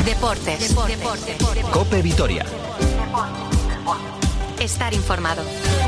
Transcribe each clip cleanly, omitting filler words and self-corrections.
Deportes. COPE Vitoria. Estar informado.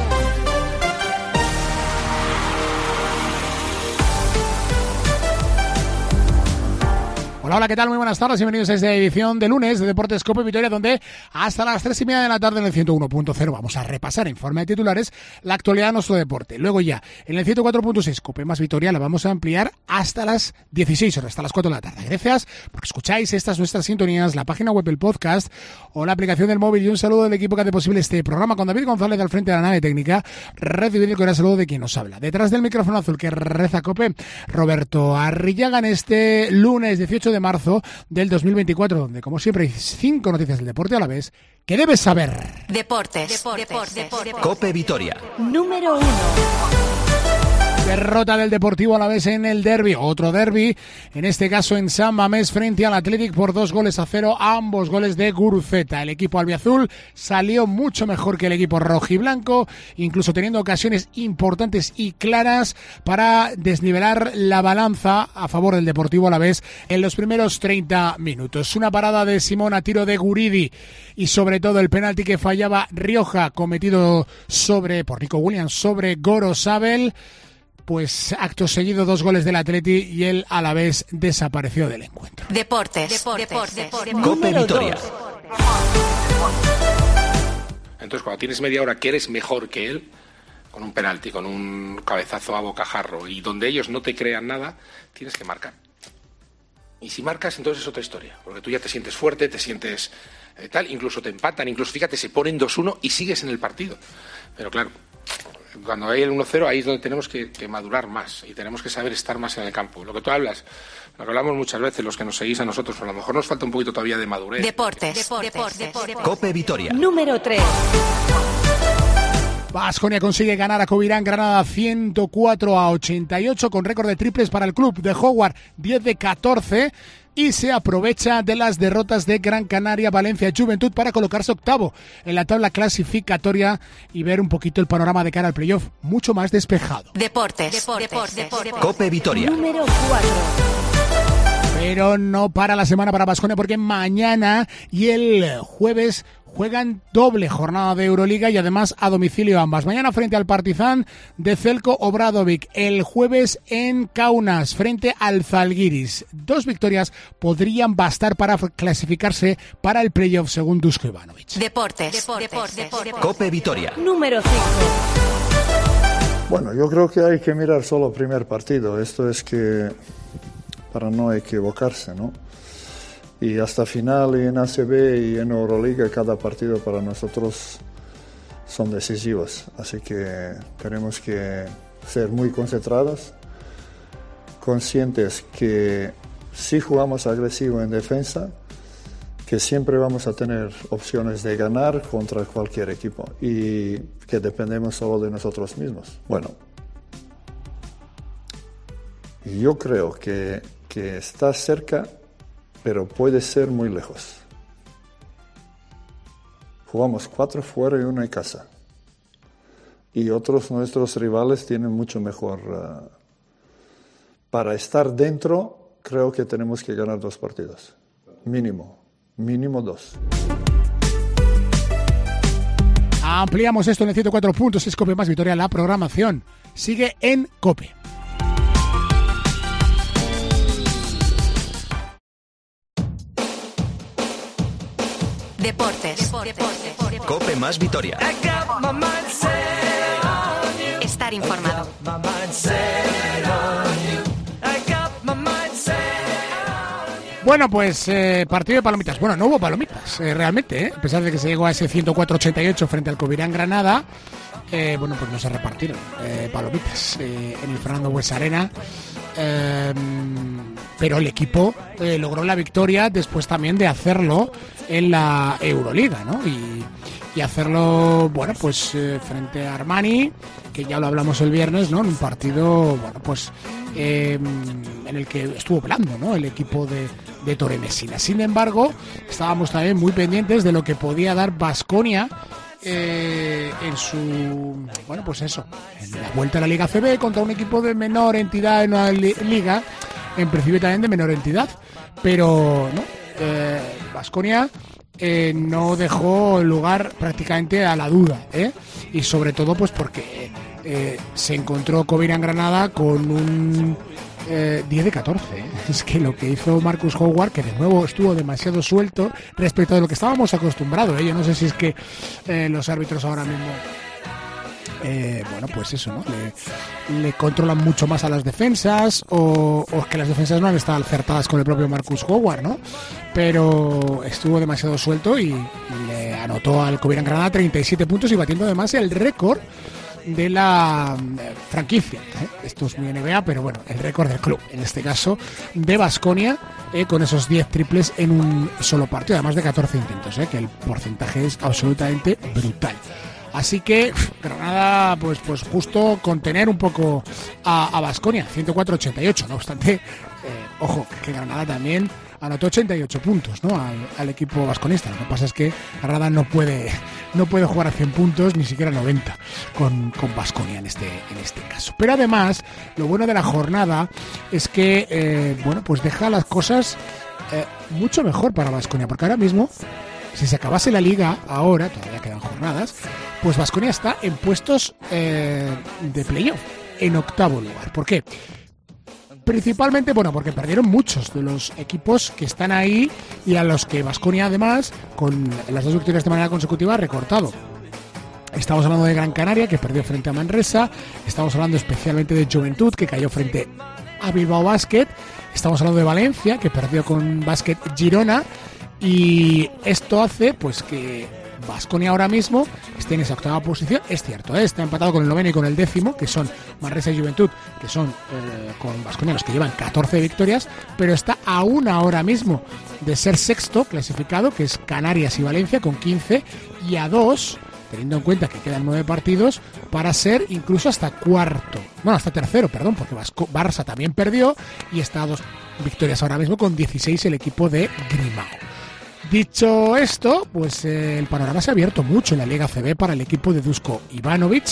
Hola, ¿qué tal? Muy buenas tardes, bienvenidos a esta edición de lunes de Deportes COPE Vitoria, donde hasta las 3:30 de la tarde en el 101.0 vamos a repasar en forma de titulares la actualidad de nuestro deporte. Luego ya, en el 104.6 COPE más Vitoria la vamos a ampliar hasta las 16 horas, hasta las 4 de la tarde. Gracias porque escucháis estas nuestras sintonías, la página web, el podcast o la aplicación del móvil, y un saludo del equipo que hace posible este programa con David González al frente de la nave técnica. Recibir el cordial saludo de quien nos habla. Detrás del micrófono azul que reza COPE, Roberto Arrillaga, en este lunes 18 de marzo del 2024, donde como siempre hay 5 noticias del deporte a la vez que debes saber. Deportes. COPE Vitoria. Número 1. Derrota del Deportivo Alavés en el derbi, otro derbi, en este caso en San Mamés frente al Athletic por 2-0, ambos goles de Guruceta. El equipo albiazul salió mucho mejor que el equipo rojiblanco, incluso teniendo ocasiones importantes y claras para desnivelar la balanza a favor del Deportivo Alavés en los primeros 30 minutos. Una parada de Simón a tiro de Guridi y sobre todo el penalti que fallaba Rioja cometido por Nico Williams sobre Gorosabel. Pues acto seguido 2 goles del Atleti y el Alavés desapareció del encuentro. Deportes. COPE Vitoria. Entonces, cuando tienes media hora que eres mejor que él, con un penalti, con un cabezazo a bocajarro, y donde ellos no te crean nada, tienes que marcar. Y si marcas, entonces es otra historia, porque tú ya te sientes fuerte, te sientes tal, incluso te empatan, incluso fíjate, se ponen 2-1 y sigues en el partido. Pero claro, cuando hay el 1-0, ahí es donde tenemos que madurar más y tenemos que saber estar más en el campo. Lo que tú hablas, lo que hablamos muchas veces, los que nos seguís a nosotros, pero a lo mejor nos falta un poquito todavía de madurez. Deportes. COPE Vitoria. Número 3. Baskonia consigue ganar a Covirán Granada 104-88 con récord de triples para el club de Howard, 10 de 14, y se aprovecha de las derrotas de Gran Canaria, Valencia y Juventud para colocarse octavo en la tabla clasificatoria y ver un poquito el panorama de cara al playoff mucho más despejado. Deportes. COPE Vitoria. Número 4. Pero no para la semana para Baskonia, porque mañana y el jueves juegan doble jornada de Euroliga y además a domicilio ambas. Mañana frente al Partizan de Zeljko Obradovic, el jueves en Kaunas frente al Zalgiris. 2 victorias podrían bastar para clasificarse para el playoff según Dusko Ivanovic. Deportes. COPE Vitoria. Número 5. Bueno, yo creo que hay que mirar solo el primer partido. Esto es que para no equivocarse, ¿no? Y hasta final y en ACB y en Euroliga cada partido para nosotros son decisivos. Así que tenemos que ser muy concentrados, conscientes que si jugamos agresivo en defensa, que siempre vamos a tener opciones de ganar contra cualquier equipo y que dependemos solo de nosotros mismos. Bueno, yo creo que está cerca, pero puede ser muy lejos. Jugamos 4 fuera y 1 en casa. Y otros nuestros rivales tienen mucho mejor. Para estar dentro, creo que tenemos que ganar 2 partidos. Mínimo 2. Ampliamos esto en el 104 puntos. Es COPE más Vitoria. La programación sigue en COPE. Deportes. COPE más Vitoria. Estar informado. Bueno, pues partido de palomitas. Bueno, no hubo palomitas, realmente, a pesar de que se llegó a ese 104-88 frente al Covirán Granada. Bueno, pues no se repartieron palomitas en el Fernando Buesa Arena. Pero el equipo logró la victoria después también de hacerlo en la Euroliga, ¿no? Y hacerlo, bueno, pues frente a Armani, que ya lo hablamos el viernes, ¿no? En un partido, bueno, pues en el que estuvo blando, ¿no? El equipo de Torre Messina. Sin embargo, estábamos también muy pendientes de lo que podía dar Baskonia en su, bueno, pues eso, en la vuelta a la Liga CB contra un equipo de menor entidad en una liga, en principio también de menor entidad, pero no, Baskonia no dejó lugar prácticamente a la duda, y sobre todo pues porque se encontró Covirán Granada con un 10 de 14. Es que lo que hizo Marcus Howard, que de nuevo estuvo demasiado suelto respecto a lo que estábamos acostumbrados, yo no sé si es que los árbitros ahora mismo bueno, pues eso, ¿no? Le controlan mucho más a las defensas o es que las defensas no han estado acertadas con el propio Marcus Howard, ¿no? Pero estuvo demasiado suelto y le anotó al Covirán Granada 37 puntos y batiendo además el récord de la franquicia. Esto es muy NBA, pero bueno, el récord del club, en este caso de Baskonia, con esos 10 triples en un solo partido, además de 14 intentos, que el porcentaje es absolutamente brutal. Así que Granada, pues justo contener un poco a Baskonia, 104-88. No obstante, ojo, que Granada también anotó 88 puntos, ¿no? al equipo vasconista. Lo que pasa es que Granada no puede jugar a 100 puntos, ni siquiera 90 con Baskonia en este caso. Pero además, lo bueno de la jornada es que, bueno, pues deja las cosas mucho mejor para Baskonia, porque ahora mismo, si se acabase la liga ahora, todavía quedan jornadas, pues Baskonia está en puestos de playoff, en octavo lugar. ¿Por qué? Principalmente, bueno, porque perdieron muchos de los equipos que están ahí y a los que Baskonia además, con las 2 victorias de manera consecutiva, ha recortado. Estamos hablando de Gran Canaria, que perdió frente a Manresa. Estamos hablando especialmente de Juventud, que cayó frente a Bilbao Basket. Estamos hablando de Valencia, que perdió con Basket Girona. Y esto hace pues que Baskonia ahora mismo esté en esa octava posición. Es cierto, está empatado con el 9º y con el 10º, que son Manresa y Juventud, que son con Baskonia los que llevan 14 victorias, pero está a una ahora mismo de ser sexto clasificado, que es Canarias y Valencia, con 15, y a 2, teniendo en cuenta que quedan 9 partidos, para ser incluso hasta cuarto. Bueno, hasta tercero, perdón, porque Barça también perdió y está a 2 victorias ahora mismo, con 16 el equipo de Grimao. Dicho esto, pues el panorama se ha abierto mucho en la Liga CB para el equipo de Duško Ivanović,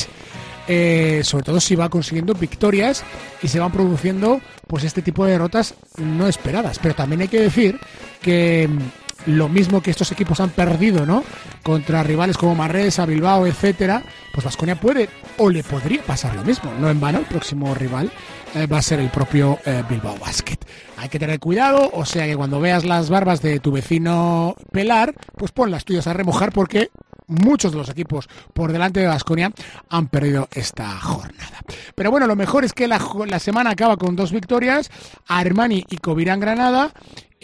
sobre todo si va consiguiendo victorias y se van produciendo pues este tipo de derrotas no esperadas. Pero también hay que decir que lo mismo que estos equipos han perdido, ¿no?, contra rivales como Manresa, Bilbao, etcétera, pues Baskonia puede o le podría pasar lo mismo. No en vano, el próximo rival va a ser el propio Bilbao Basket. Hay que tener cuidado, o sea que cuando veas las barbas de tu vecino pelar, pues pon las tuyas a remojar, porque muchos de los equipos por delante de Baskonia han perdido esta jornada. Pero bueno, lo mejor es que la semana acaba con 2 victorias, Armani y Covirán Granada.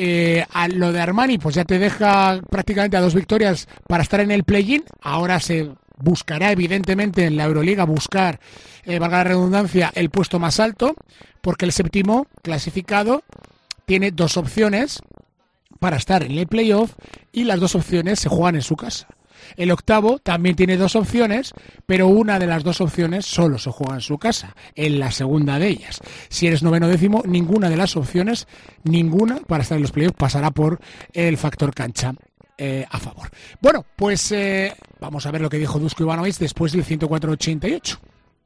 A lo de Armani pues ya te deja prácticamente a 2 victorias para estar en el play-in. Ahora se buscará evidentemente en la Euroliga valga la redundancia, el puesto más alto, porque el séptimo clasificado tiene 2 opciones para estar en el playoff y las 2 opciones se juegan en su casa. El octavo también tiene 2 opciones, pero una de las 2 opciones solo se juega en su casa, en la segunda de ellas. Si eres 9º o 10º, ninguna de las opciones, ninguna para estar en los playoffs pasará por el factor cancha a favor. Bueno, pues vamos a ver lo que dijo Duško Ivanović después del 104-88.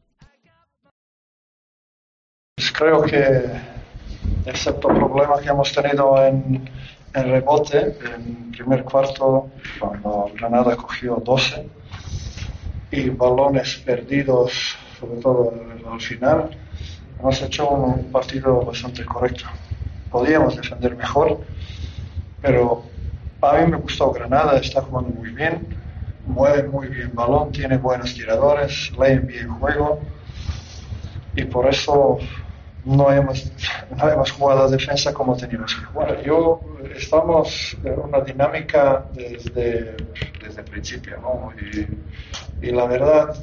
Pues creo que, excepto problemas que hemos tenido en rebote, en primer cuarto, cuando Granada cogió 12, y balones perdidos, sobre todo al final, hemos hecho un partido bastante correcto. Podíamos defender mejor, pero a mí me gustó Granada, está jugando muy bien, mueve muy bien balón, tiene buenos tiradores, leen bien juego, y por eso no hemos jugado a defensa como teníamos que jugar. Estamos en una dinámica desde el principio, ¿no? Y la verdad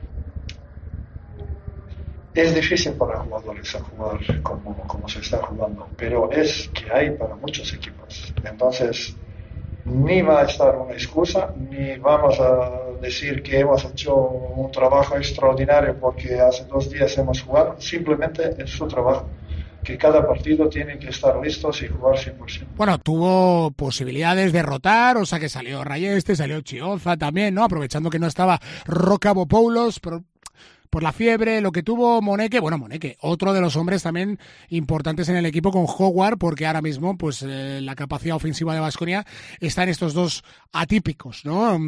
es difícil para jugadores a jugar como se está jugando, pero es que hay para muchos equipos. Entonces, ni va a estar una excusa, ni vamos a decir que hemos hecho un trabajo extraordinario porque hace 2 días hemos jugado. Simplemente es su trabajo, que cada partido tiene que estar listos y jugar 100%. Bueno, tuvo posibilidades de rotar, o sea que salió Rayeste, salió Chioza también, ¿no? Aprovechando que no estaba Rocabopoulos, pero por la fiebre, lo que tuvo Moneke, otro de los hombres también importantes en el equipo con Howard, porque ahora mismo pues la capacidad ofensiva de Baskonia está en estos dos atípicos, ¿no?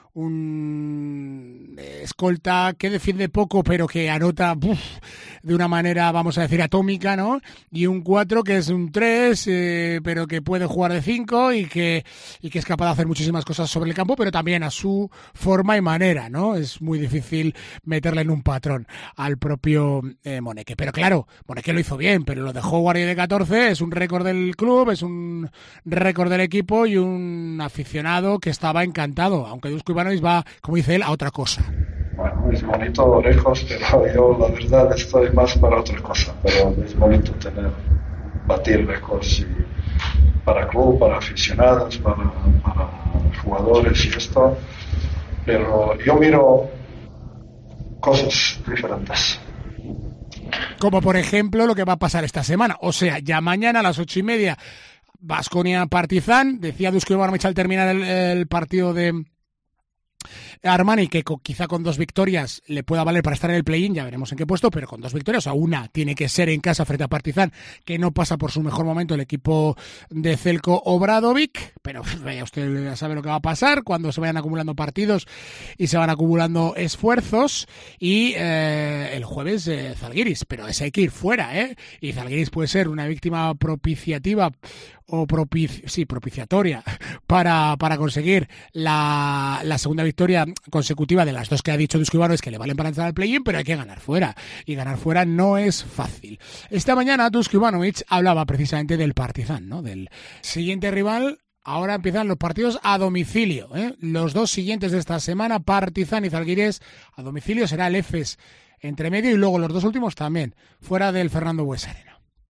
Un escolta que defiende poco pero que anota de una manera, vamos a decir, atómica, ¿no? Y un 4 que es un 3 pero que puede jugar de 5 y que es capaz de hacer muchísimas cosas sobre el campo, pero también a su forma y manera, ¿no? Es muy difícil meterle en un patrón al propio Moneke. Pero claro, Moneke lo hizo bien, pero lo de Howard y de 14 es un récord del club, es un récord del equipo y un aficionado que estaba encantado, aunque Dusko Ivanovic va, como dice él, a otra cosa. Bueno, es bonito lejos, pero yo la verdad estoy más para otra cosa. Pero es bonito batir récords y para club, para aficionados, para jugadores y esto. Pero yo miro cosas diferentes. Como por ejemplo lo que va a pasar esta semana. O sea, ya mañana a las 8:30, Baskonia Partizan. Decía Dusko Ivanovic al terminar el partido de Armani que quizá con 2 victorias le pueda valer para estar en el play-in, ya veremos en qué puesto, pero con 2 victorias, o sea, una tiene que ser en casa frente a Partizan, que no pasa por su mejor momento el equipo de Zeljko Obradovic, pero vaya, usted ya sabe lo que va a pasar cuando se vayan acumulando partidos y se van acumulando esfuerzos. Y el jueves Zalgiris, pero ese hay que ir fuera, y Zalgiris puede ser una víctima propiciativa o propiciatoria para conseguir la segunda victoria consecutiva de las 2 que ha dicho Dusko Ivanovic que le valen para entrar al play-in, pero hay que ganar fuera, y ganar fuera no es fácil. Esta mañana Dusko Ivanovic hablaba precisamente del Partizan, ¿no? Del siguiente rival. Ahora empiezan los partidos a domicilio, los 2 siguientes de esta semana, Partizan y Zalgiris a domicilio, será el Efes entre medio y luego los 2 últimos también fuera del Fernando Buesa Arena.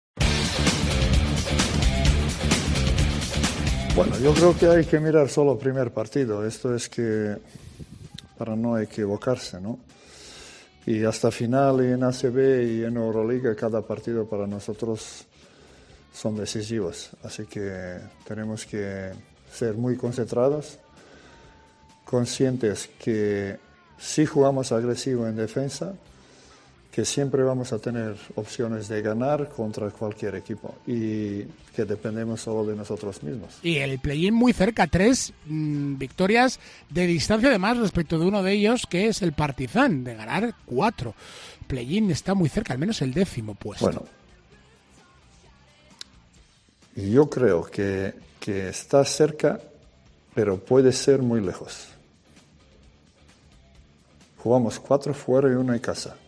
Bueno, yo creo que hay que mirar solo el primer partido. Esto es que para no equivocarse, ¿no? Y hasta final en ACB y en Euroliga cada partido para nosotros son decisivos. Así que tenemos que ser muy concentrados, conscientes que si jugamos agresivo en defensa, que siempre vamos a tener opciones de ganar contra cualquier equipo y que dependemos solo de nosotros mismos. Y el play-in muy cerca, 3 victorias de distancia además respecto de uno de ellos, que es el Partizan, de ganar 4. Play-in está muy cerca, al menos el 10º puesto. Bueno, yo creo que está cerca, pero puede ser muy lejos. Jugamos 4 fuera y 1 en casa.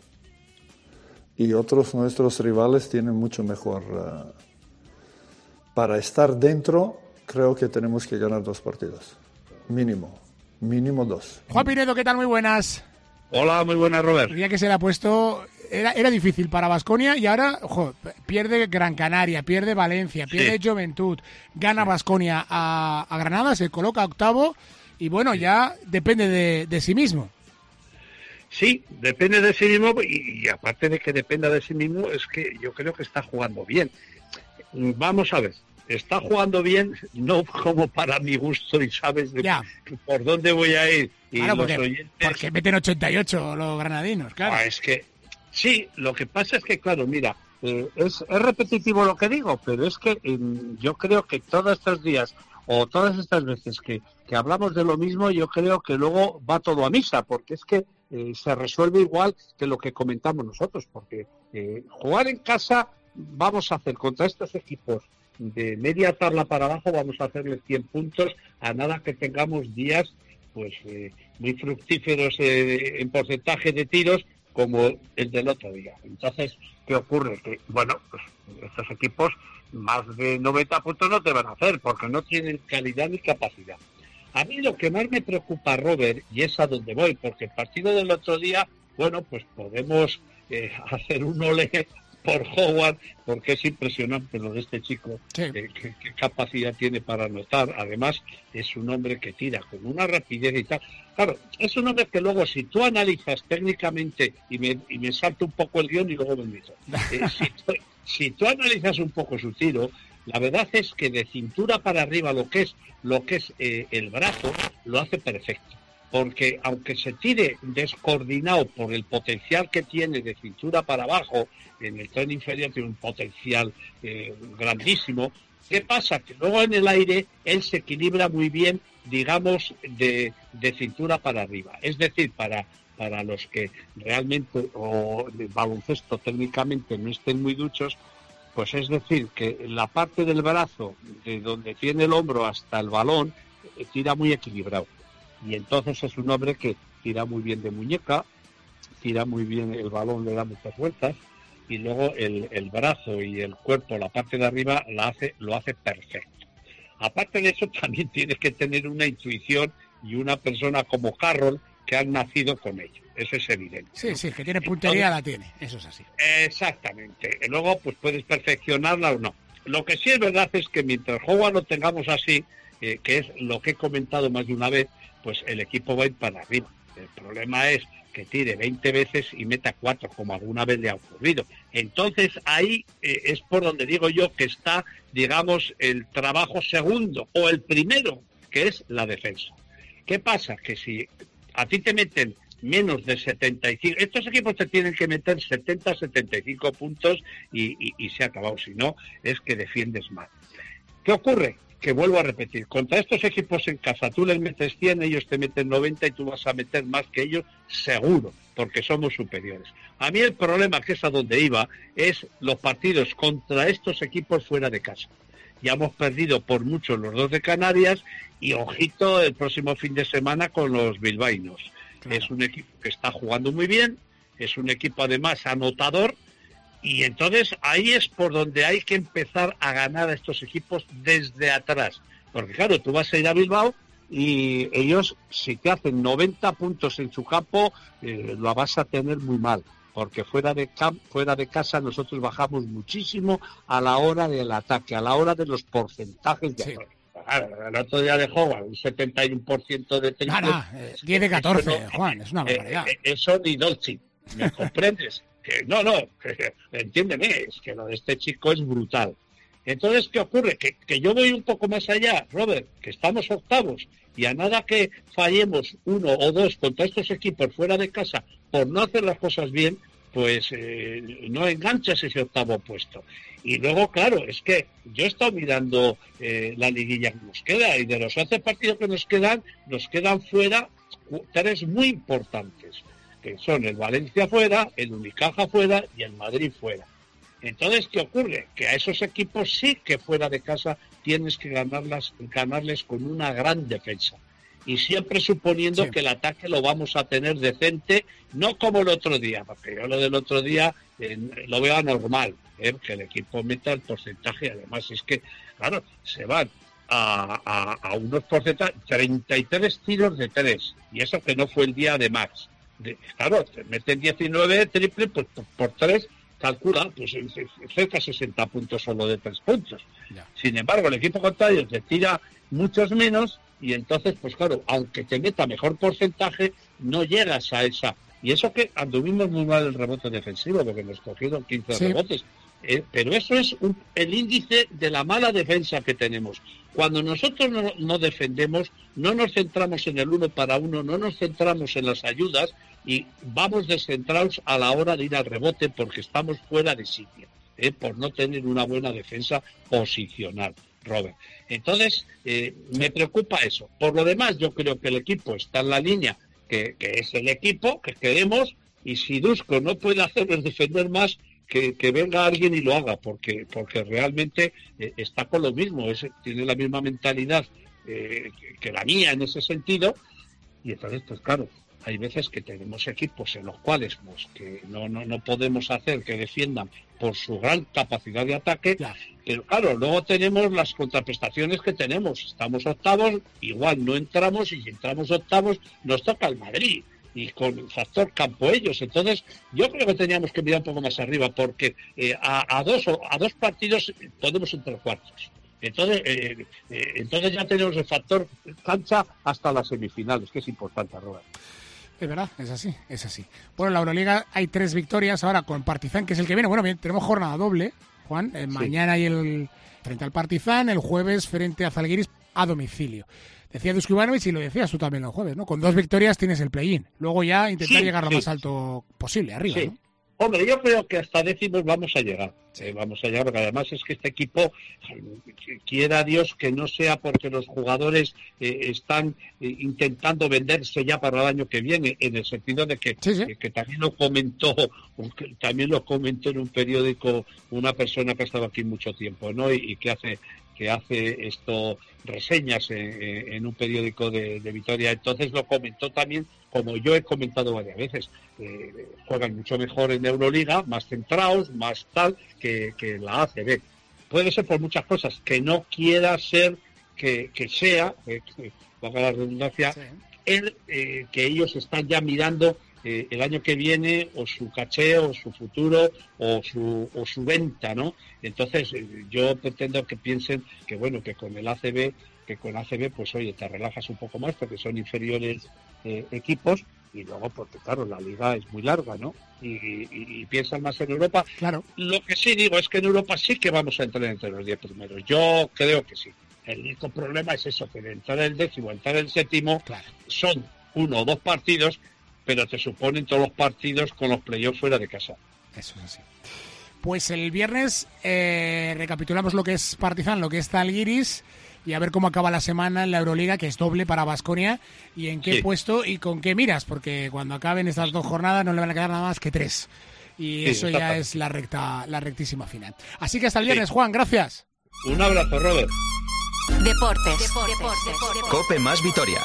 Y otros nuestros rivales tienen mucho mejor. Para estar dentro, creo que tenemos que ganar 2 partidos. Mínimo 2. Juan Pinedo, ¿qué tal? Muy buenas. Hola, muy buenas, Robert. El día que se le ha puesto, era difícil para Baskonia y ahora, pierde Gran Canaria, pierde Valencia, pierde Juventud, gana Baskonia a Granada, se coloca 8º y bueno, ya depende de sí mismo. Sí, depende de sí mismo y aparte de que dependa de sí mismo, es que yo creo que está jugando bien. Vamos a ver, está jugando bien, no como para mi gusto y sabes por dónde voy a ir. Y claro, los oyentes... porque meten 88 los granadinos, claro. Es que sí, lo que pasa es que, claro, mira, es repetitivo lo que digo, pero es que yo creo que todos estos días o todas estas veces que hablamos de lo mismo, yo creo que luego va todo a misa, porque es que se resuelve igual que lo que comentamos nosotros, porque jugar en casa vamos a hacer contra estos equipos de media tabla para abajo, vamos a hacerle 100 puntos a nada que tengamos días pues muy fructíferos en porcentaje de tiros como el del otro día. Entonces, ¿qué ocurre? Que, bueno, pues estos equipos más de 90 puntos no te van a hacer porque no tienen calidad ni capacidad. A mí lo que más me preocupa, Robert, y es a donde voy, porque el partido del otro día, bueno, pues podemos hacer un olé por Howard, porque es impresionante lo de este chico, sí. Qué capacidad tiene para anotar. Además, es un hombre que tira con una rapidez y tal. Claro, es un hombre que luego, si tú analizas técnicamente, y me salto un poco el guión y luego me meto, si tú analizas un poco su tiro, la verdad es que de cintura para arriba lo que es el brazo lo hace perfecto. porque aunque se tire descoordinado por el potencial que tiene de cintura para abajo, en el tren inferior tiene un potencial grandísimo. ¿Qué pasa? Que luego en el aire él se equilibra muy bien, digamos, de cintura para arriba. Es decir, para los que realmente, o de baloncesto técnicamente no estén muy duchos, pues es decir, que la parte del brazo, de donde tiene el hombro hasta el balón, tira muy equilibrado. Y entonces es un hombre que tira muy bien de muñeca, tira muy bien el balón, le da muchas vueltas, y luego el brazo y el cuerpo, la parte de arriba, lo hace perfecto. Aparte de eso, también tienes que tener una intuición y una persona como Carroll que han nacido con ello. Eso es evidente. Sí, sí, que tiene puntería, la tiene. Eso es así. Exactamente. Luego, pues puedes perfeccionarla o no. Lo que sí es verdad es que mientras Howard lo tengamos así, que es lo que he comentado más de una vez, pues el equipo va a ir para arriba. El problema es que tire 20 veces y meta 4, como alguna vez le ha ocurrido. Entonces ahí es por donde digo yo que está, digamos, el trabajo segundo o el primero, que es la defensa. ¿Qué pasa? Que si a ti te meten menos de 75, estos equipos te tienen que meter 70, 75 puntos y se ha acabado. Si no, es que defiendes mal. ¿Qué ocurre? Que vuelvo a repetir, contra estos equipos en casa tú les metes 100, ellos te meten 90 y tú vas a meter más que ellos, seguro, porque somos superiores. A mí el problema, que es a donde iba, es los partidos contra estos equipos fuera de casa. Ya hemos perdido por mucho los 2 de Canarias y ojito el próximo fin de semana con los bilbaínos. Claro. Es un equipo que está jugando muy bien, es un equipo además anotador, y entonces ahí es por donde hay que empezar a ganar a estos equipos desde atrás. Porque claro, tú vas a ir a Bilbao y ellos, si te hacen 90 puntos en su campo, lo vas a tener muy mal. Porque fuera de casa nosotros bajamos muchísimo a la hora del ataque, a la hora de los porcentajes de error. Claro, el otro día de Howard, un 71% de triples. 10 de 14, Juan, es una barbaridad. Eso ni Dolce, ¿me comprendes? No, entiéndeme, es que lo de este chico es brutal. Entonces, ¿qué ocurre? Que yo voy un poco más allá, Robert, que estamos octavos, y a nada que fallemos 1 o 2 contra estos equipos fuera de casa por no hacer las cosas bien, pues no enganchas ese octavo puesto. Y luego, claro, es que yo he estado mirando la liguilla que nos queda, y de los 11 partidos que nos quedan fuera 3 muy importantes, que son el Valencia fuera, el Unicaja fuera y el Madrid fuera. Entonces, ¿qué ocurre? Que a esos equipos sí que fuera de casa tienes que ganarles con una gran defensa. Y siempre suponiendo que el ataque lo vamos a tener decente, no como el otro día, porque yo lo del otro día lo veo anormal, que el equipo meta el porcentaje. Además es que, claro, se van a unos porcentajes, 33 tiros de 3, y eso que no fue el día de Max. Claro, te meten 19 triple, pues por 3, calcula, pues cerca de 60 puntos solo de 3 puntos. Ya. Sin embargo, el equipo contrario te tira muchos menos, y entonces, pues claro, aunque te meta mejor porcentaje, no llegas a esa. Y eso que anduvimos muy mal el rebote defensivo, porque nos cogieron 15 rebotes. Pero eso es el índice de la mala defensa que tenemos. Cuando nosotros no defendemos, no nos centramos en el 1 para 1, no nos centramos en las ayudas y vamos descentrados a la hora de ir al rebote porque estamos fuera de sitio, por no tener una buena defensa posicional, Robert. Entonces, me preocupa eso. Por lo demás, yo creo que el equipo está en la línea que es el equipo que queremos, y si Dusko no puede hacernos defender más, que venga alguien y lo haga, porque realmente está con lo mismo, tiene la misma mentalidad que la mía en ese sentido, y entonces, pues claro, hay veces que tenemos equipos en los cuales pues, que no podemos hacer que defiendan por su gran capacidad de ataque, pero claro, luego tenemos las contraprestaciones que tenemos, estamos octavos, igual no entramos, y si entramos octavos nos toca el Madrid, y con el factor campo ellos. Entonces yo creo que teníamos que mirar un poco más arriba, porque a dos partidos podemos entrar cuartos. Entonces ya tenemos el factor cancha hasta las semifinales, que es importante, Robert. Es verdad, es así. Bueno, en la Euroliga hay 3 victorias ahora con Partizan, que es el que viene. Bueno, bien, tenemos jornada doble, Juan. Mañana hay frente al Partizan, el jueves frente a Zalgiris a domicilio. Decía Dusko Ivanovic y lo decías tú también el jueves, ¿no? Con 2 victorias tienes el play-in. Luego ya intentar llegar lo más alto posible, arriba, ¿no? Hombre, yo creo que hasta décimos vamos a llegar. Vamos a llegar, porque además es que este equipo, quiera Dios que no sea porque los jugadores están intentando venderse ya para el año que viene, en el sentido de que, que también lo comentó en un periódico una persona que ha estado aquí mucho tiempo, ¿no? Y que hace reseñas en un periódico de Vitoria. Entonces lo comentó también, como yo he comentado varias veces, juegan mucho mejor en Euroliga, más centrados, más tal, que la ACB. Puede ser por muchas cosas, que no quiera ser que sea, valga la redundancia, que ellos están ya mirando el año que viene, o su caché, o su futuro, o su venta, ¿no? Entonces yo pretendo que piensen que bueno, que con ACB, pues oye, te relajas un poco más porque son inferiores equipos, y luego porque claro, la liga es muy larga, ¿no? Y piensan más en Europa. Claro. Lo que sí digo es que en Europa sí que vamos a entrar entre los 10 primeros. Yo creo que sí. El único problema es eso, que de entrar el 10º, entrar el 7º, son 1 o 2 partidos, pero te suponen todos los partidos con los playoffs fuera de casa. Eso es así. Pues el viernes recapitulamos lo que es Partizan, lo que es Zalgiris, y a ver cómo acaba la semana en la Euroliga, que es doble para Baskonia, y en qué puesto y con qué miras, porque cuando acaben estas 2 jornadas no le van a quedar nada más que 3. Y eso ya es la rectísima final. Así que hasta el viernes, Juan, gracias. Un abrazo, Robert. Deportes. Cope más Vitoria.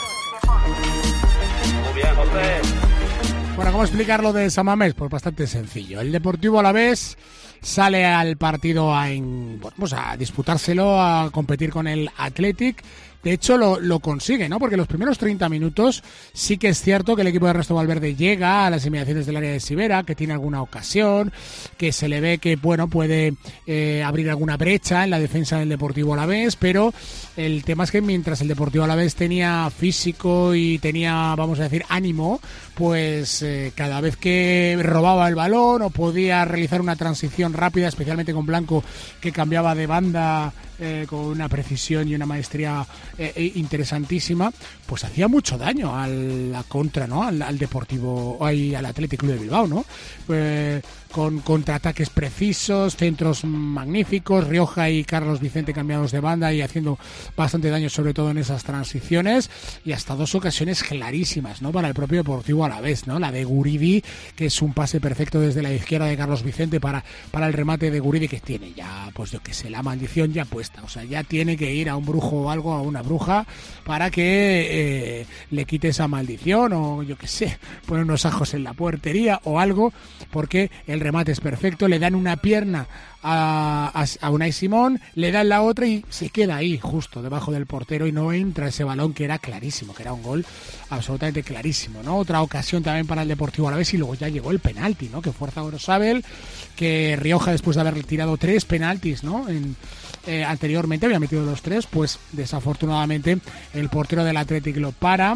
Muy bien, José. Bueno, ¿cómo explicar lo de San Mamés? Pues bastante sencillo. El Deportivo Alavés sale al partido a disputárselo, a competir con el Athletic. De hecho, lo consigue, ¿no? Porque los primeros 30 minutos sí que es cierto que el equipo de Ernesto Valverde llega a las inmediaciones del área de Sibera, que tiene alguna ocasión, que se le ve que, bueno, puede abrir alguna brecha en la defensa del Deportivo Alavés, pero el tema es que mientras el Deportivo Alavés tenía físico y tenía, vamos a decir, ánimo, pues cada vez que robaba el balón o podía realizar una transición rápida, especialmente con Blanco, que cambiaba de banda con una precisión y una maestría interesantísima, pues hacía mucho daño a la contra, ¿no? Al Deportivo, al Athletic Club de Bilbao, ¿no? Con contraataques precisos, centros magníficos, Rioja y Carlos Vicente cambiados de banda y haciendo bastante daño, sobre todo en esas transiciones, y hasta 2 ocasiones clarísimas, ¿no? Para el propio Deportivo Alavés, ¿no? La de Guridi, que es un pase perfecto desde la izquierda de Carlos Vicente para el remate de Guridi, que tiene ya, pues yo que sé, la maldición ya puesta, o sea, ya tiene que ir a un brujo o algo, a una bruja, para que le quite esa maldición, o yo que sé, poner unos ajos en la puertería o algo, porque el remate es perfecto, le dan una pierna a Unai Simón, le dan la otra y se queda ahí justo debajo del portero y no entra ese balón, que era clarísimo, que era un gol absolutamente clarísimo, ¿no? Otra ocasión también para el Deportivo Alavés, y luego ya llegó el penalti, ¿no? Que fuerza Gorosabel, que Rioja, después de haber tirado 3 penaltis, ¿no? Anteriormente había metido los 3, pues desafortunadamente el portero del Athletic lo para.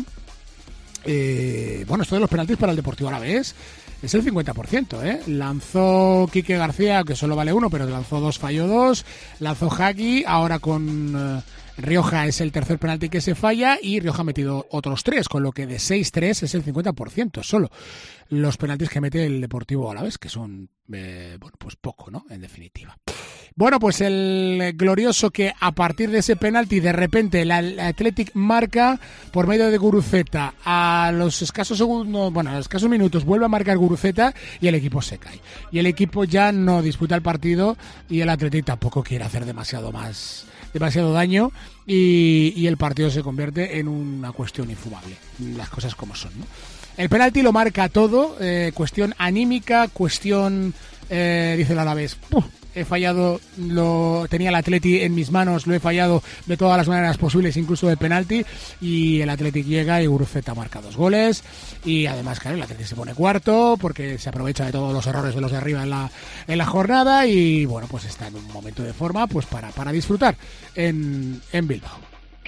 Esto de los penaltis para el Deportivo Alavés es el 50%, ¿eh? Lanzó Quique García, que solo vale 1, pero lanzó 2, falló 2. Lanzó Hagi, ahora con Rioja es el tercer penalti que se falla, y Rioja ha metido otros 3, con lo que de 6-3 es el 50% solo los penaltis que mete el Deportivo Alavés, que son, pues poco, ¿no? En definitiva. Bueno, pues el glorioso que a partir de ese penalti de repente el Athletic marca por medio de Guruceta a los escasos minutos vuelve a marcar Guruceta y el equipo se cae. Y el equipo ya no disputa el partido y el Athletic tampoco quiere hacer demasiado daño y el partido se convierte en una cuestión infumable. Las cosas como son, ¿no? El penalti lo marca todo, cuestión anímica, cuestión, dice el Alavés, he fallado, tenía el Athletic en mis manos, lo he fallado de todas las maneras posibles, incluso de penalti, y el Athletic llega y Guruceta marca 2 goles, y además, claro, el Athletic se pone cuarto porque se aprovecha de todos los errores de los de arriba en la jornada, y bueno, pues está en un momento de forma pues para disfrutar en Bilbao.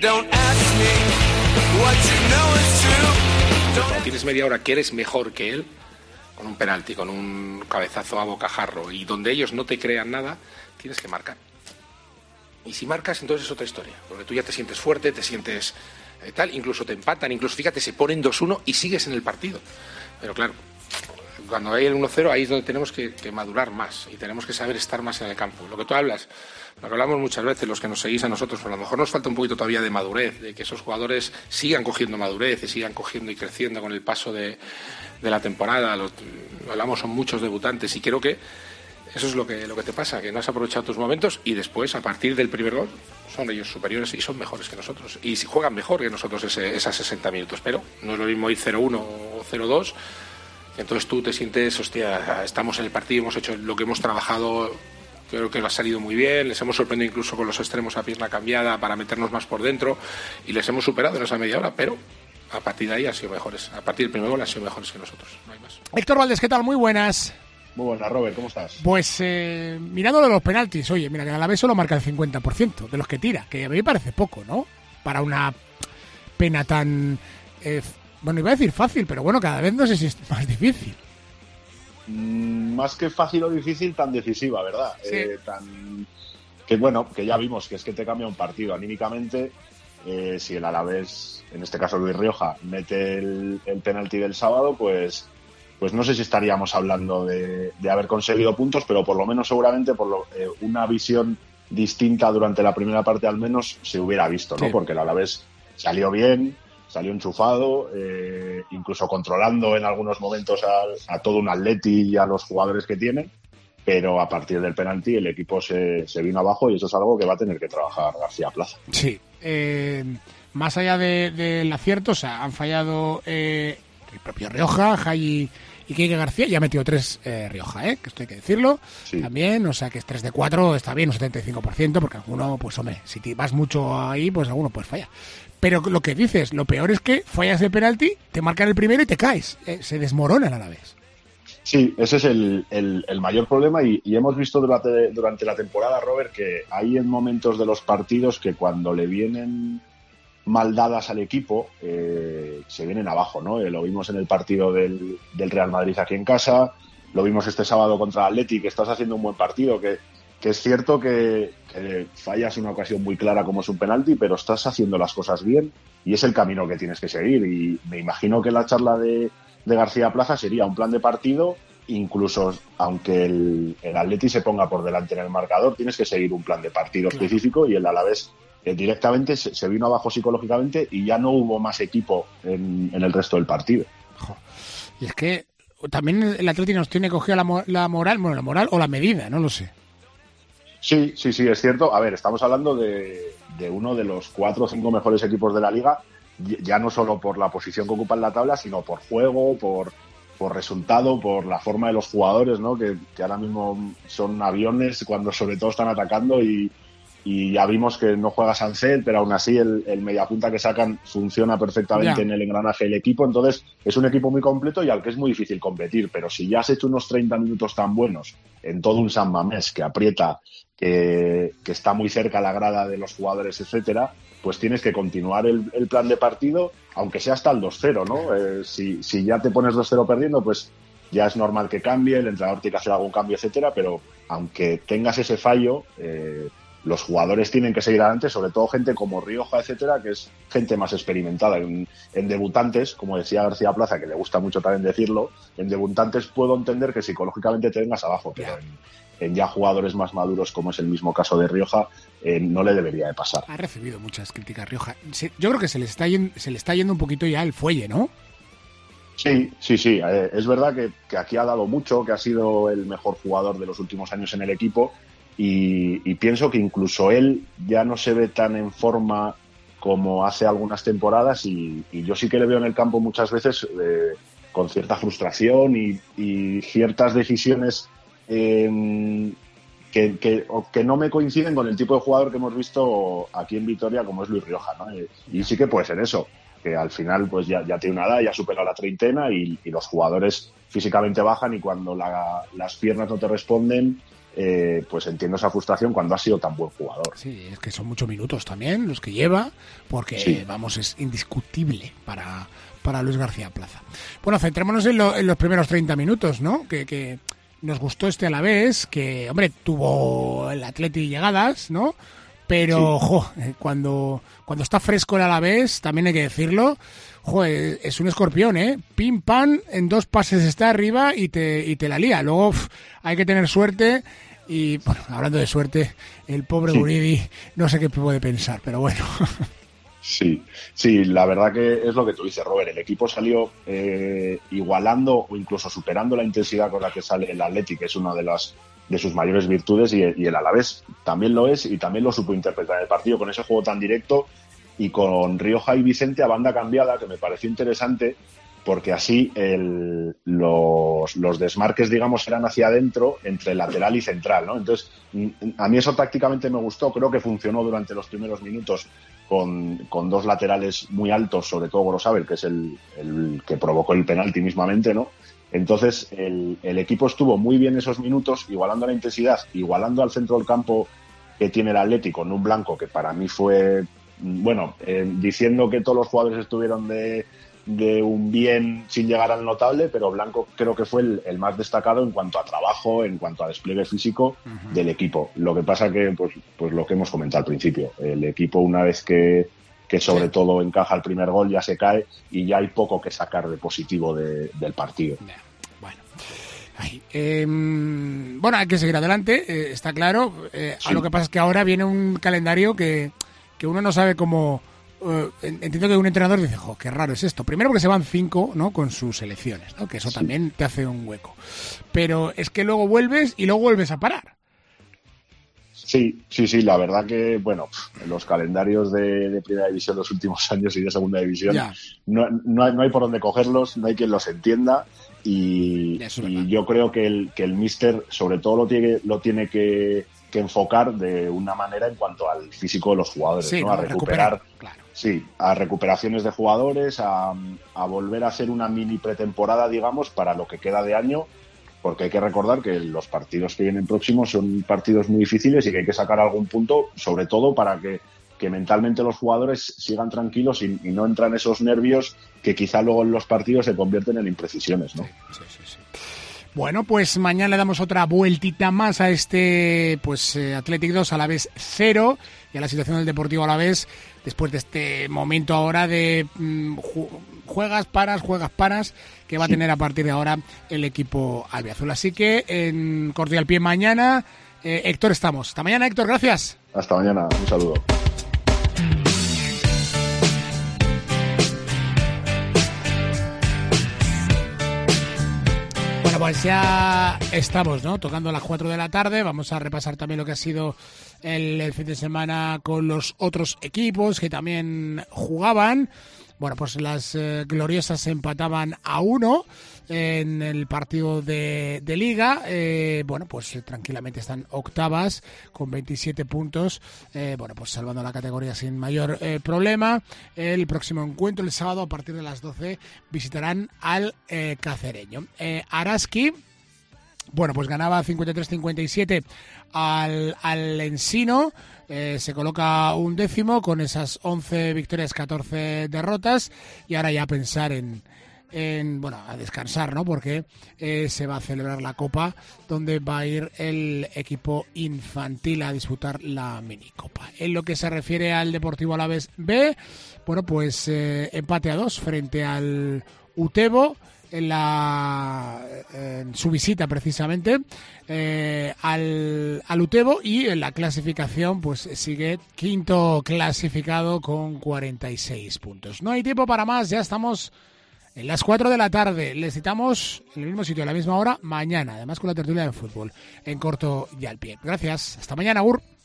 Cuando tienes media hora que eres mejor que él, con un penalti, con un cabezazo a bocajarro, y donde ellos no te crean nada, tienes que marcar. Y si marcas, entonces es otra historia, porque tú ya te sientes fuerte, te sientes tal, incluso te empatan, incluso fíjate, se ponen 2-1 y sigues en el partido. Pero claro, cuando hay el 1-0, ahí es donde tenemos que madurar más y tenemos que saber estar más en el campo. Lo que tú hablas, lo que hablamos muchas veces, los que nos seguís a nosotros, pues a lo mejor nos falta un poquito todavía de madurez, de que esos jugadores sigan cogiendo madurez y sigan cogiendo y creciendo con el paso de la temporada. Lo hablamos, son muchos debutantes y creo que eso es lo que te pasa, que no has aprovechado tus momentos y después, a partir del primer gol, son ellos superiores y son mejores que nosotros. Y si juegan mejor que nosotros esas 60 minutos, pero no es lo mismo ir 0-1 o 0-2, que entonces tú te sientes, hostia, estamos en el partido, hemos hecho lo que hemos trabajado, creo que ha salido muy bien, les hemos sorprendido incluso con los extremos a pierna cambiada para meternos más por dentro y les hemos superado en esa media hora, pero a partir de ahí han sido mejores. A partir del primer gol han sido mejores que nosotros, no hay más. Héctor Valdés, ¿qué tal? Muy buenas. Muy buena, Robert, ¿cómo estás? Pues mirando de los penaltis, oye, mira que el Alavés solo marca el 50% de los que tira, que a mí me parece poco, ¿no? Para una pena tan, bueno, iba a decir fácil, pero bueno, cada vez no sé si es más difícil. Más que fácil o difícil, tan decisiva, ¿verdad? Sí. Que bueno, que ya vimos que es que te cambia un partido anímicamente. Si el Alavés, en este caso Luis Rioja, mete el penalti del sábado, pues no sé si estaríamos hablando de haber conseguido puntos, pero por lo menos seguramente una visión distinta durante la primera parte al menos se hubiera visto, ¿no? Sí. Porque el Alavés salió bien, salió enchufado, incluso controlando en algunos momentos a todo un Atleti y a los jugadores que tiene, pero a partir del penalti el equipo se vino abajo y eso es algo que va a tener que trabajar García Plaza. Sí, más allá del acierto, o sea, han fallado el propio Rioja, Jai y Quique García, ya ha metido 3 Rioja, que esto hay que decirlo, sí. También, o sea que es 3 de 4, está bien, un 75%, porque alguno, pues hombre, si te vas mucho ahí, pues alguno pues falla. Pero lo que dices, lo peor es que fallas el penalti, te marcan el primero y te caes, se desmoronan a la vez. Sí, ese es el mayor problema y hemos visto durante la temporada, Robert, que hay en momentos de los partidos que cuando le vienen mal dadas al equipo, se vienen abajo, ¿no? Lo vimos en el partido del Real Madrid aquí en casa, lo vimos este sábado contra Atleti, que estás haciendo un buen partido, que es cierto que fallas una ocasión muy clara como es un penalti, pero estás haciendo las cosas bien y es el camino que tienes que seguir. Y me imagino que la charla de García Plaza sería un plan de partido, incluso aunque el Atleti se ponga por delante en el marcador, tienes que seguir un plan de partido específico y el Alavés directamente se vino abajo psicológicamente y ya no hubo más equipo en el resto del partido. Y es que también el Atleti nos tiene cogido la moral o la medida, no lo sé. Sí, es cierto. A ver, estamos hablando de uno de los 4 o 5 mejores equipos de la Liga, ya no solo por la posición que ocupa en la tabla, sino por juego, por resultado, por la forma de los jugadores, ¿no? Que ahora mismo son aviones cuando sobre todo están atacando y ya vimos que no juega Sancet, pero aún así el mediapunta que sacan funciona perfectamente en el engranaje del equipo. Entonces es un equipo muy completo y al que es muy difícil competir, pero si ya has hecho unos 30 minutos tan buenos en todo un San Mamés que aprieta, que está muy cerca a la grada de los jugadores, etcétera, pues tienes que continuar el plan de partido, aunque sea hasta el 2-0, ¿no? Si ya te pones 2-0 perdiendo, pues ya es normal que cambie, el entrenador tiene que hacer algún cambio, etcétera, pero aunque tengas ese fallo, los jugadores tienen que seguir adelante, sobre todo gente como Rioja, etcétera, que es gente más experimentada. En debutantes, como decía García Plaza, que le gusta mucho también decirlo, en debutantes puedo entender que psicológicamente te vengas abajo, pero en ya jugadores más maduros, como es el mismo caso de Rioja, no le debería de pasar. Ha recibido muchas críticas Rioja. Yo creo que se le está yendo un poquito ya el fuelle, ¿no? Sí. Es verdad que aquí ha dado mucho, que ha sido el mejor jugador de los últimos años en el equipo y pienso que incluso él ya no se ve tan en forma como hace algunas temporadas y yo sí que le veo en el campo muchas veces con cierta frustración y ciertas decisiones que no me coinciden con el tipo de jugador que hemos visto aquí en Vitoria, como es Luis Rioja, ¿no? Y sí que puede ser eso, que al final pues ya tiene una edad, ya supera la treintena y los jugadores físicamente bajan y cuando las piernas no te responden, pues entiendo esa frustración cuando has sido tan buen jugador. Sí, es que son muchos minutos también los que lleva, porque vamos, es indiscutible para Luis García Plaza. Bueno, centrémonos en los primeros 30 minutos, ¿no? Que nos gustó Alavés, que, hombre, tuvo el Atleti llegadas, ¿no? pero cuando está fresco el Alavés, también hay que decirlo, es un escorpión, pim pam, en 2 pases está arriba y te la lía. Luego hay que tener suerte. Y bueno, hablando de suerte, el pobre Guridi no sé qué puede pensar, pero bueno. Sí, la verdad que es lo que tú dices, Robert. El equipo salió igualando o incluso superando la intensidad con la que sale el Athletic, que es una de sus mayores virtudes, y el Alavés también lo es, y también lo supo interpretar en el partido con ese juego tan directo y con Rioja y Vicente a banda cambiada, que me pareció interesante, porque así los desmarques, digamos, eran hacia adentro, entre lateral y central, ¿no? Entonces, a mí eso tácticamente me gustó, creo que funcionó durante los primeros minutos con 2 laterales muy altos, sobre todo Gorosabel, que es el que provocó el penalti mismamente, ¿no? Entonces, el equipo estuvo muy bien esos minutos, igualando la intensidad, igualando al centro del campo que tiene el Atlético, en un Blanco que para mí fue, diciendo que todos los jugadores estuvieron de un bien sin llegar al notable, pero Blanco creo que fue el más destacado en cuanto a trabajo, en cuanto a despliegue físico del equipo. Lo que pasa que, pues lo que hemos comentado al principio, el equipo una vez que sobre todo encaja el primer gol ya se cae y ya hay poco que sacar de positivo del partido. Bueno, hay que seguir adelante, está claro. Lo que pasa es que ahora viene un calendario que uno no sabe cómo... entiendo que un entrenador dice, qué raro es esto. Primero porque se van 5, ¿no?, con sus selecciones, ¿no?, que eso también te hace un hueco. Pero es que luego vuelves y luego vuelves a parar. Sí, la verdad que, bueno, los calendarios de Primera División de los últimos años y de Segunda División, no hay por dónde cogerlos, no hay quien los entienda, y yo creo que el míster sobre todo lo tiene que enfocar de una manera en cuanto al físico de los jugadores, ¿no? A recuperar, a recuperaciones de jugadores, a volver a hacer una mini pretemporada, digamos, para lo que queda de año, porque hay que recordar que los partidos que vienen próximos son partidos muy difíciles y que hay que sacar algún punto, sobre todo para que mentalmente los jugadores sigan tranquilos y no entran esos nervios que quizá luego en los partidos se convierten en imprecisiones, ¿no? Sí. Bueno, pues mañana le damos otra vueltita más a este Athletic 2, Alavés 0, y a la situación del Deportivo Alavés después de este momento ahora de juegas, paras, que va a tener a partir de ahora el equipo albiazul. Así que en cordial pie mañana. Héctor, estamos. Hasta mañana, Héctor, gracias. Hasta mañana, un saludo. Pues ya estamos, ¿no?, tocando a las 4 de la tarde. Vamos a repasar también lo que ha sido el fin de semana con los otros equipos que también jugaban. Bueno, pues las gloriosas se empataban a 1 en el partido de Liga. Bueno, pues tranquilamente están octavas con 27 puntos. Bueno, pues salvando la categoría sin mayor problema. El próximo encuentro, el sábado, a partir de las 12, visitarán al Cacereño. Araski, bueno, pues ganaba 53-57 al Ensino. Se coloca 11º con esas 11 victorias, 14 derrotas, y ahora ya a pensar en a descansar, ¿no?, porque se va a celebrar la Copa, donde va a ir el equipo infantil a disputar la minicopa. En lo que se refiere al Deportivo Alavés B, bueno, pues empate a 2 frente al Utebo en su visita precisamente al Utebo, y en la clasificación pues sigue quinto clasificado con 46 puntos. No hay tiempo para más, ya estamos en las 4 de la tarde. Les citamos en el mismo sitio a la misma hora mañana, además con la tertulia de fútbol en corto y al pie. Gracias, hasta mañana, Ur.